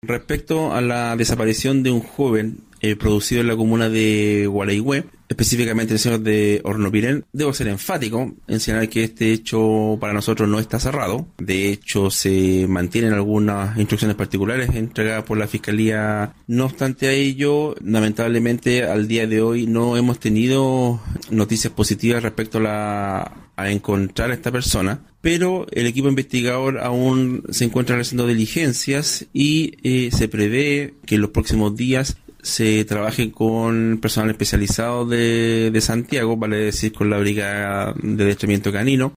Respecto a la desaparición de un joven producido en la comuna de Gualeguay, específicamente el señor de Hornopiren, debo ser enfático en señalar que este hecho para nosotros no está cerrado. De hecho, se mantienen algunas instrucciones particulares entregadas por la Fiscalía. No obstante a ello, lamentablemente al día de hoy no hemos tenido noticias positivas respecto a encontrar a esta persona, pero el equipo investigador aún se encuentra realizando diligencias y se prevé que en los próximos días se trabaje con personal especializado de Santiago, vale decir con la Brigada de Adiestramiento Canino,